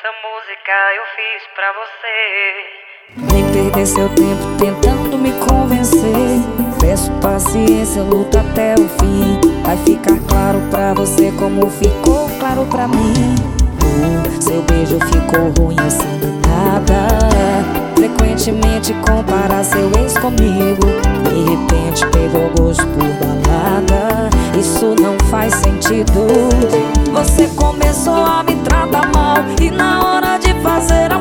Essa música eu fiz pra você. Nem perder seu tempo tentando me convencer. Peço paciência, luta até o fim. Vai ficar claro pra você como ficou claro pra mim. Seu beijo ficou ruim assim do nada. Frequentemente compara seu ex comigo. De repente pegou gosto por balada. Isso não faz sentido. Você começou a me tratar mal e na hora de fazer